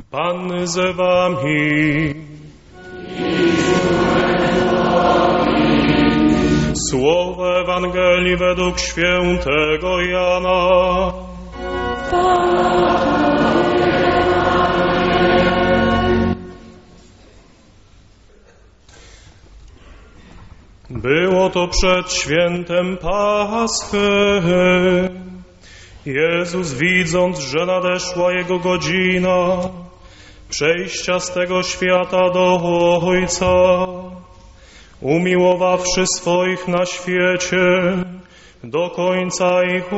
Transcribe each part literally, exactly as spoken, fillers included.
Pan z wami. Słowo Ewangelii według świętego Jana. Było to przed świętem Paschy. Jezus, widząc, że nadeszła Jego godzina przejścia z tego świata do Ojca, umiłowawszy swoich na świecie, do końca ich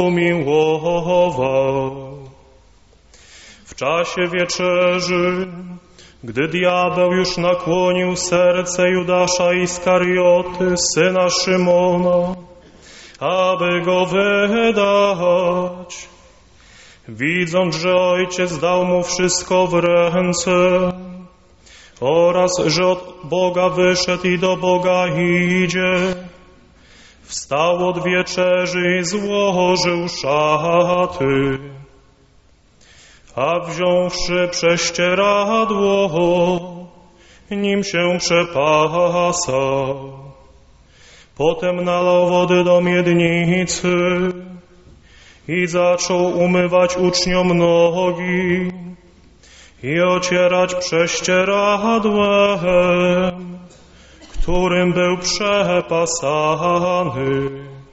umiłował. W czasie wieczerzy, gdy diabeł już nakłonił serce Judasza Iskarioty, syna Szymona, aby go wydać, widząc, że Ojciec dał mu wszystko w ręce oraz, że od Boga wyszedł i do Boga idzie, wstał od wieczerzy i złożył szaty, a wziąwszy prześcieradło, nim się przepasał. Potem nalał wody do miednicy i zaczął umywać uczniom nogi i ocierać prześcieradłem, którym był przepasany.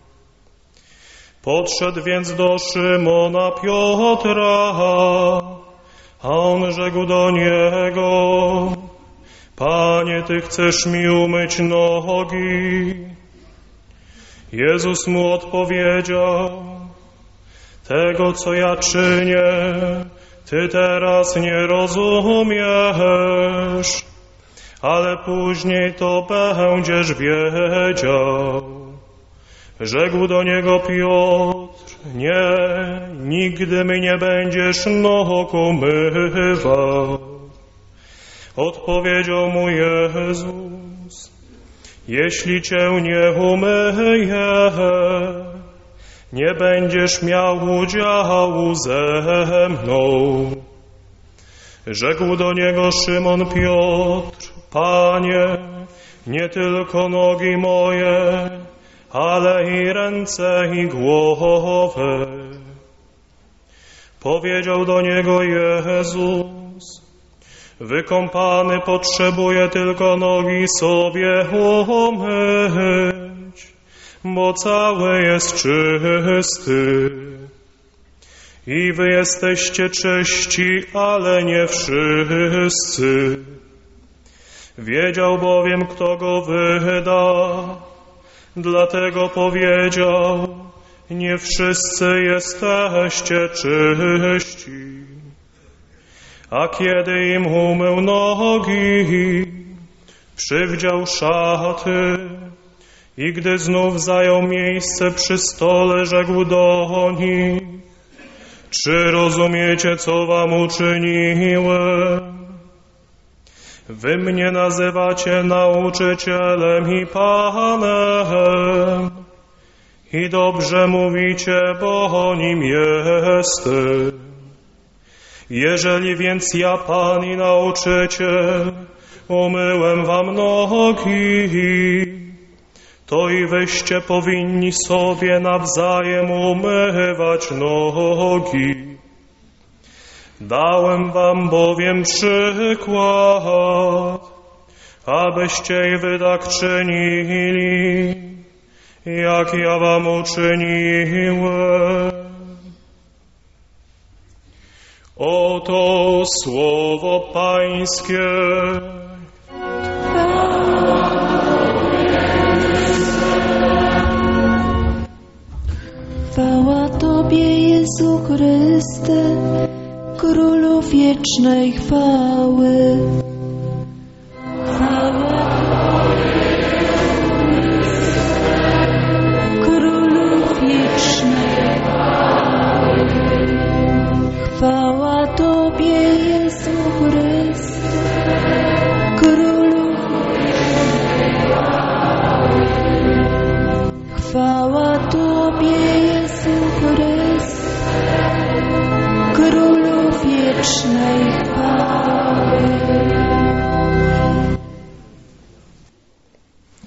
Podszedł więc do Szymona Piotra, a on rzekł do niego: Panie, Ty chcesz mi umyć nogi? Jezus mu odpowiedział: Tego, co ja czynię, Ty teraz nie rozumiesz, ale później to będziesz wiedział. Rzekł do niego Piotr: Nie, nigdy mi nie będziesz nóg umywał. Odpowiedział mu Jezus: Jeśli Cię nie umyję, nie będziesz miał udziału ze mną. Rzekł do niego Szymon Piotr: Panie, nie tylko nogi moje, ale i ręce i głowę. Powiedział do niego Jezus: Wykąpany potrzebuje tylko nogi sobie umyć, bo cały jest czysty. I wy jesteście czyści, ale nie wszyscy. Wiedział bowiem, kto go wyda, dlatego powiedział: Nie wszyscy jesteście czyści. A kiedy im umył nogi, przywdział szaty i gdy znów zajął miejsce przy stole, rzekł do nich: Czy rozumiecie, co wam uczyniłem? Wy mnie nazywacie nauczycielem i Panem i dobrze mówicie, bo nim jestem. Jeżeli więc ja, Pan i nauczyciel, umyłem wam nogi, to i wyście powinni sobie nawzajem umywać nogi. Dałem wam bowiem przykład, abyście i wy tak czynili, jak ja wam uczyniłem. Oto słowo Pańskie. Chwała Tobie, Jezu Chryste, Królu wiecznej chwały. Chwała Tobie, Królu wiecznej chwały. Chwała Tobie, Jezu Chryste, Królu wiecznej chwały. Chwała Tobie, Jezu Chryste, Królu wiecznej chwały.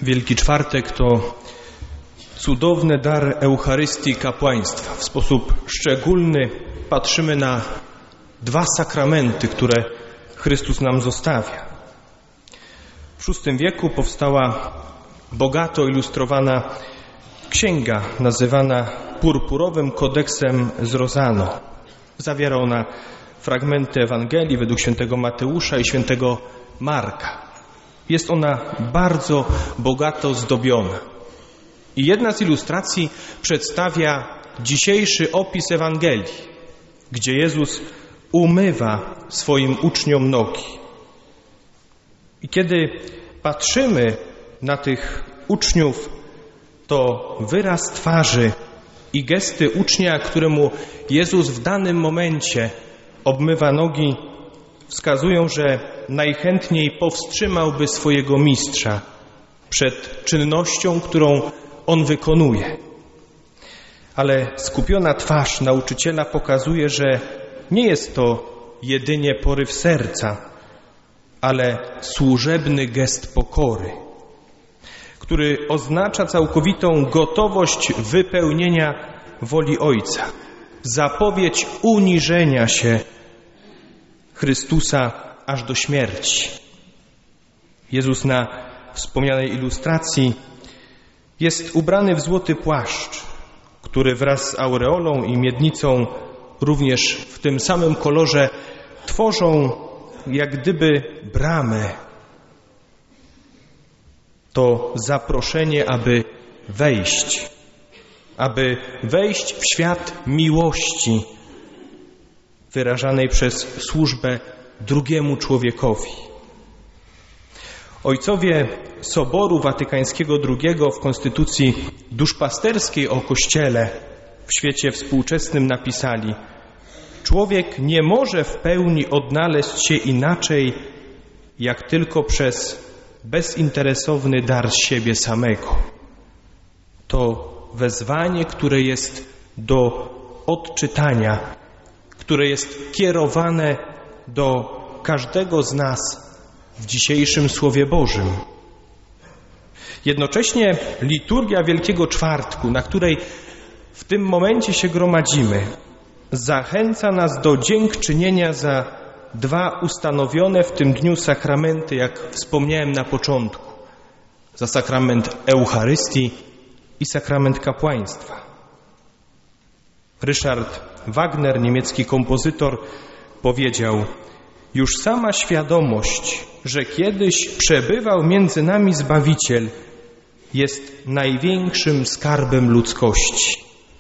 Wielki Czwartek to cudowny dar Eucharystii kapłaństwa. W sposób szczególny patrzymy na dwa sakramenty, które Chrystus nam zostawia. W szóstym wieku powstała bogato ilustrowana księga nazywana Purpurowym Kodeksem z Rozano. Zawiera ona fragmenty Ewangelii według świętego Mateusza i świętego Marka. Jest ona bardzo bogato zdobiona. I jedna z ilustracji przedstawia dzisiejszy opis Ewangelii, gdzie Jezus umywa swoim uczniom nogi. I kiedy patrzymy na tych uczniów, to wyraz twarzy i gesty ucznia, któremu Jezus w danym momencie obmywa nogi, wskazują, że najchętniej powstrzymałby swojego mistrza przed czynnością, którą on wykonuje. Ale skupiona twarz nauczyciela pokazuje, że nie jest to jedynie poryw serca, ale służebny gest pokory, który oznacza całkowitą gotowość wypełnienia woli Ojca, zapowiedź uniżenia się Chrystusa aż do śmierci. Jezus na wspomnianej ilustracji jest ubrany w złoty płaszcz, który wraz z aureolą i miednicą również w tym samym kolorze tworzą jak gdyby bramę. To zaproszenie, aby wejść, aby wejść w świat miłości wyrażanej przez służbę drugiemu człowiekowi. Ojcowie Soboru Watykańskiego drugiego w konstytucji duszpasterskiej o Kościele w świecie współczesnym napisali: człowiek nie może w pełni odnaleźć się inaczej, jak tylko przez bezinteresowny dar z siebie samego. To wezwanie, które jest do odczytania, które jest kierowane do każdego z nas w dzisiejszym Słowie Bożym. Jednocześnie liturgia Wielkiego Czwartku, na której w tym momencie się gromadzimy, zachęca nas do dziękczynienia za dwa ustanowione w tym dniu sakramenty, jak wspomniałem na początku. Za sakrament Eucharystii i sakrament kapłaństwa. Richard Wagner, niemiecki kompozytor, powiedział: już sama świadomość, że kiedyś przebywał między nami Zbawiciel, jest największym skarbem ludzkości.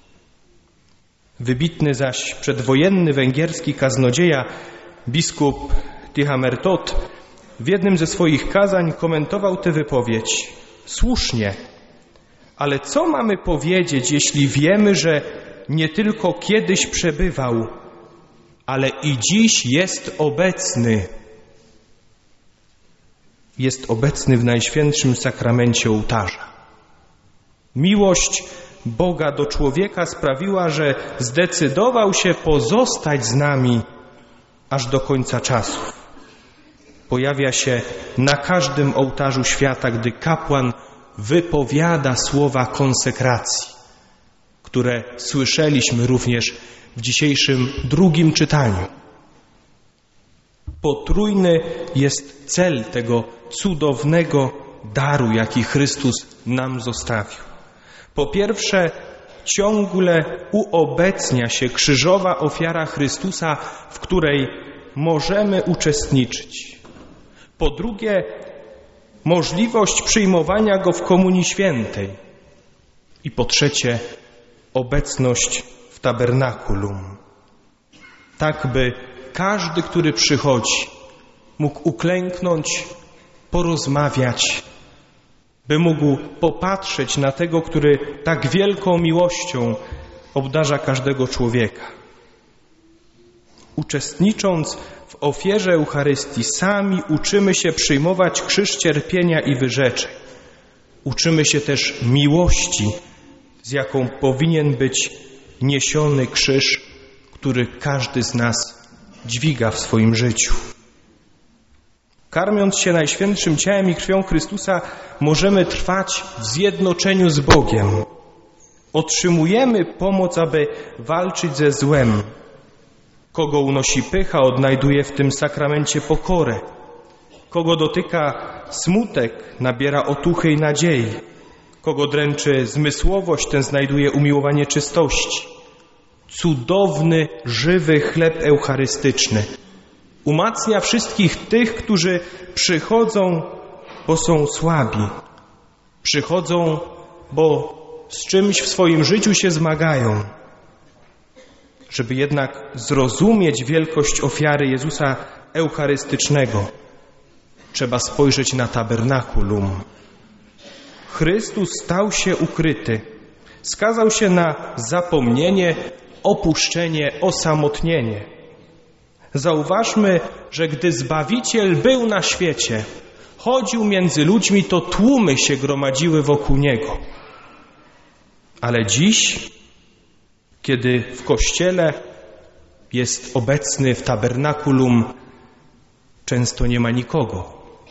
Wybitny zaś przedwojenny węgierski kaznodzieja biskup Tihamertot w jednym ze swoich kazań komentował tę wypowiedź: słusznie, ale co mamy powiedzieć, jeśli wiemy, że nie tylko kiedyś przebywał, ale i dziś jest obecny. Jest obecny w Najświętszym Sakramencie ołtarza. Miłość Boga do człowieka sprawiła, że zdecydował się pozostać z nami aż do końca czasów. Pojawia się na każdym ołtarzu świata, gdy kapłan wypowiada słowa konsekracji, które słyszeliśmy również w dzisiejszym drugim czytaniu. Potrójny jest cel tego cudownego daru, jaki Chrystus nam zostawił. Po pierwsze, ciągle uobecnia się krzyżowa ofiara Chrystusa, w której możemy uczestniczyć. Po drugie, możliwość przyjmowania Go w Komunii Świętej. I po trzecie, obecność w tabernakulum. Tak, by każdy, który przychodzi, mógł uklęknąć, porozmawiać, by mógł popatrzeć na tego, który tak wielką miłością obdarza każdego człowieka. Uczestnicząc w ofierze Eucharystii, sami uczymy się przyjmować krzyż cierpienia i wyrzeczeń. Uczymy się też miłości, z jaką powinien być niesiony krzyż, który każdy z nas dźwiga w swoim życiu. Karmiąc się Najświętszym Ciałem i Krwią Chrystusa, możemy trwać w zjednoczeniu z Bogiem. Otrzymujemy pomoc, aby walczyć ze złem. Kogo unosi pycha, odnajduje w tym sakramencie pokorę. Kogo dotyka smutek, nabiera otuchy i nadziei. Kogo dręczy zmysłowość, ten znajduje umiłowanie czystości. Cudowny, żywy chleb eucharystyczny umacnia wszystkich tych, którzy przychodzą, bo są słabi. Przychodzą, bo z czymś w swoim życiu się zmagają. Żeby jednak zrozumieć wielkość ofiary Jezusa eucharystycznego, trzeba spojrzeć na tabernakulum. Chrystus stał się ukryty, skazał się na zapomnienie, opuszczenie, osamotnienie. Zauważmy, że gdy Zbawiciel był na świecie, chodził między ludźmi, to tłumy się gromadziły wokół Niego. Ale dziś, kiedy w Kościele jest obecny w tabernakulum, często nie ma nikogo.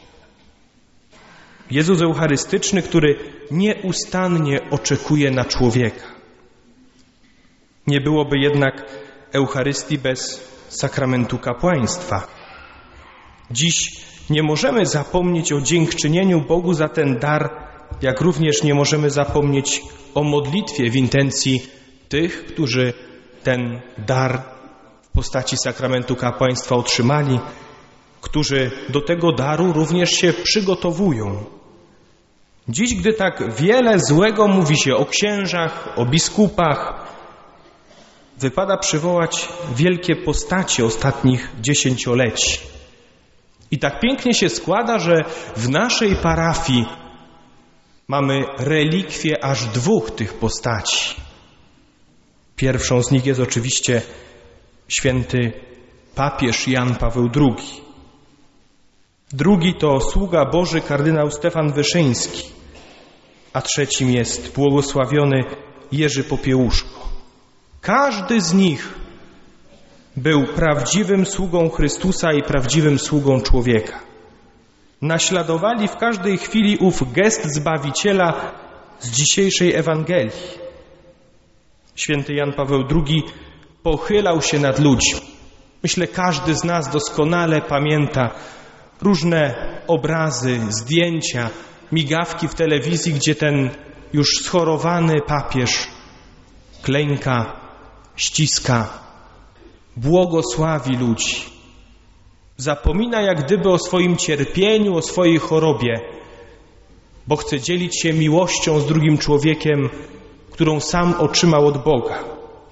Jezus Eucharystyczny, który nieustannie oczekuje na człowieka. Nie byłoby jednak Eucharystii bez sakramentu kapłaństwa. Dziś nie możemy zapomnieć o dziękczynieniu Bogu za ten dar, jak również nie możemy zapomnieć o modlitwie w intencji tych, którzy ten dar w postaci sakramentu kapłaństwa otrzymali, którzy do tego daru również się przygotowują. Dziś, gdy tak wiele złego mówi się o księżach, o biskupach, wypada przywołać wielkie postacie ostatnich dziesięcioleci. I tak pięknie się składa, że w naszej parafii mamy relikwie aż dwóch tych postaci. Pierwszą z nich jest oczywiście święty papież Jan Paweł drugi. Drugi to sługa Boży kardynał Stefan Wyszyński, a trzecim jest błogosławiony Jerzy Popiełuszko. Każdy z nich był prawdziwym sługą Chrystusa i prawdziwym sługą człowieka. Naśladowali w każdej chwili ów gest Zbawiciela z dzisiejszej Ewangelii. Święty Jan Paweł drugi pochylał się nad ludźmi. Myślę, każdy z nas doskonale pamięta różne obrazy, zdjęcia, migawki w telewizji, gdzie ten już schorowany papież klęka, ściska, błogosławi ludzi. Zapomina jak gdyby o swoim cierpieniu, o swojej chorobie, bo chce dzielić się miłością z drugim człowiekiem, którą sam otrzymał od Boga.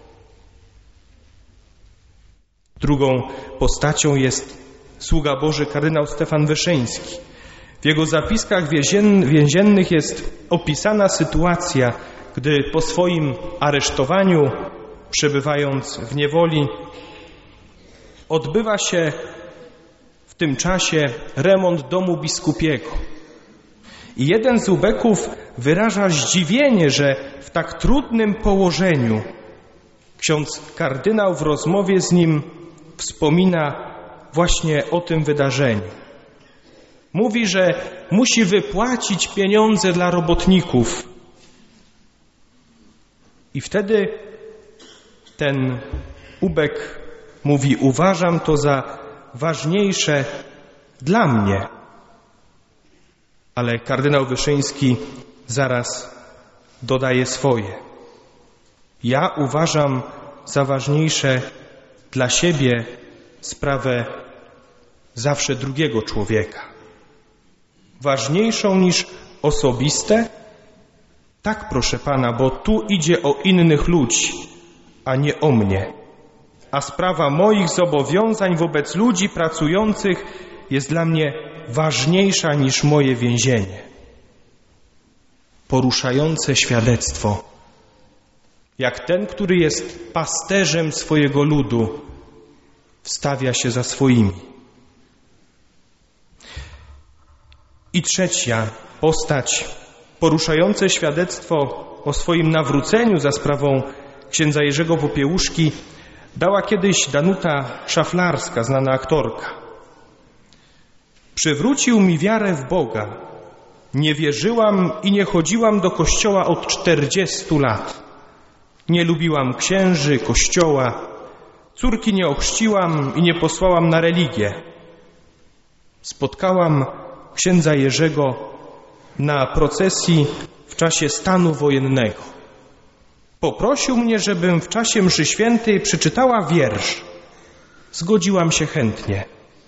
Drugą postacią jest sługa Boży kardynał Stefan Wyszyński. W jego zapiskach więziennych jest opisana sytuacja, gdy po swoim aresztowaniu, przebywając w niewoli, odbywa się w tym czasie remont domu biskupiego. I jeden z ubeków wyraża zdziwienie, że w tak trudnym położeniu ksiądz kardynał w rozmowie z nim wspomina właśnie o tym wydarzeniu. Mówi, że musi wypłacić pieniądze dla robotników. I wtedy ten ubek mówi: uważam to za ważniejsze dla mnie. Ale kardynał Wyszyński zaraz dodaje swoje. Ja uważam za ważniejsze dla siebie sprawę zawsze drugiego człowieka. Ważniejszą niż osobiste? Tak, proszę Pana, bo tu idzie o innych ludzi, a nie o mnie. A sprawa moich zobowiązań wobec ludzi pracujących jest dla mnie ważniejsza niż moje więzienie. Poruszające świadectwo. Jak ten, który jest pasterzem swojego ludu, wstawia się za swoimi. I trzecia postać, poruszające świadectwo o swoim nawróceniu za sprawą księdza Jerzego Popiełuszki, dała kiedyś Danuta Szaflarska, znana aktorka. Przywrócił mi wiarę w Boga. Nie wierzyłam i nie chodziłam do kościoła od czterdziestu lat. Nie lubiłam księży, kościoła. Córki nie ochrzciłam i nie posłałam na religię. Spotkałam księdza Jerzego na procesji w czasie stanu wojennego. Poprosił mnie, żebym w czasie mszy świętej przeczytała wiersz. Zgodziłam się chętnie.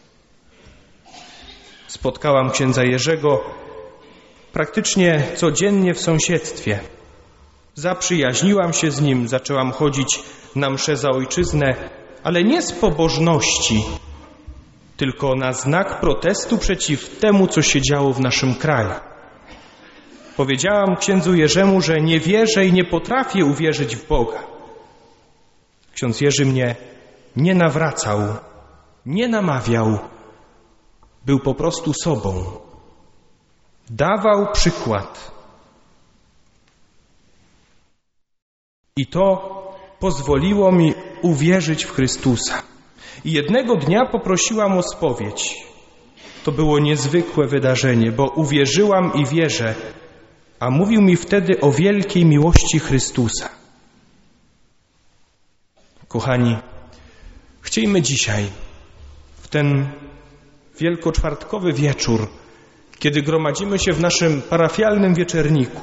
Spotkałam księdza Jerzego praktycznie codziennie w sąsiedztwie. Zaprzyjaźniłam się z nim, zaczęłam chodzić na msze za ojczyznę, ale nie z pobożności, tylko na znak protestu przeciw temu, co się działo w naszym kraju. Powiedziałam księdzu Jerzemu, że nie wierzę i nie potrafię uwierzyć w Boga. Ksiądz Jerzy mnie nie nawracał, nie namawiał, był po prostu sobą. Dawał przykład. I to pozwoliło mi uwierzyć w Chrystusa. I jednego dnia poprosiłam o spowiedź. To było niezwykłe wydarzenie, bo uwierzyłam i wierzę, a mówił mi wtedy o wielkiej miłości Chrystusa. Kochani, chciejmy dzisiaj, w ten wielkoczwartkowy wieczór, kiedy gromadzimy się w naszym parafialnym wieczerniku,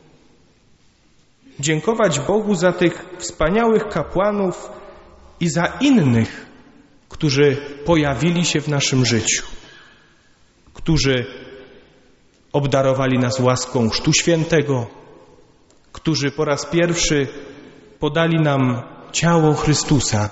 dziękować Bogu za tych wspaniałych kapłanów i za innych, którzy pojawili się w naszym życiu, którzy obdarowali nas łaską Chrztu Świętego, którzy po raz pierwszy podali nam ciało Chrystusa,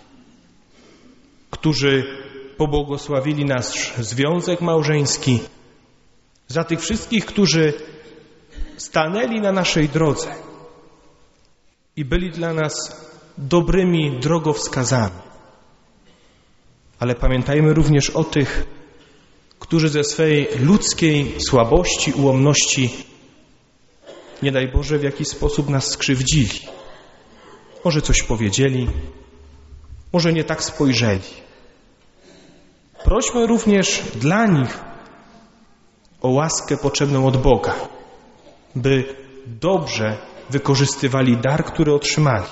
którzy pobłogosławili nasz związek małżeński, za tych wszystkich, którzy stanęli na naszej drodze i byli dla nas dobrymi drogowskazami. Ale pamiętajmy również o tych, którzy ze swej ludzkiej słabości, ułomności, nie daj Boże, w jakiś sposób nas skrzywdzili. Może coś powiedzieli, może nie tak spojrzeli. Prośmy również dla nich o łaskę potrzebną od Boga, by dobrze wykorzystywali dar, który otrzymali.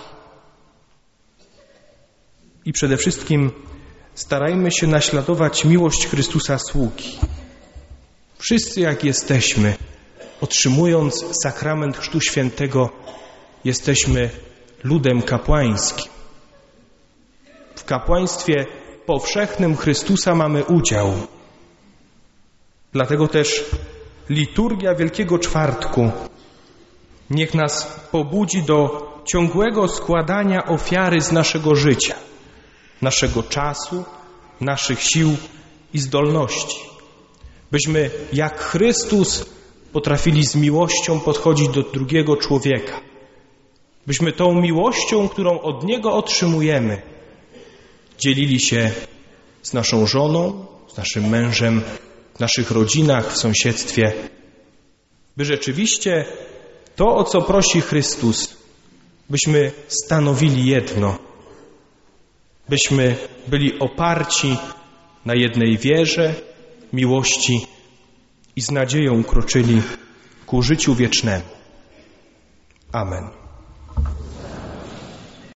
I przede wszystkim starajmy się naśladować miłość Chrystusa sługi. Wszyscy jak jesteśmy, otrzymując sakrament Chrztu Świętego, jesteśmy ludem kapłańskim. W kapłaństwie powszechnym Chrystusa mamy udział. Dlatego też liturgia Wielkiego Czwartku niech nas pobudzi do ciągłego składania ofiary z naszego życia, naszego czasu, naszych sił i zdolności. Byśmy jak Chrystus potrafili z miłością podchodzić do drugiego człowieka. Byśmy tą miłością, którą od Niego otrzymujemy, dzielili się z naszą żoną, z naszym mężem, w naszych rodzinach, w sąsiedztwie. By rzeczywiście to, o co prosi Chrystus, byśmy stanowili jedno. Byśmy byli oparci na jednej wierze, miłości i z nadzieją kroczyli ku życiu wiecznemu. Amen.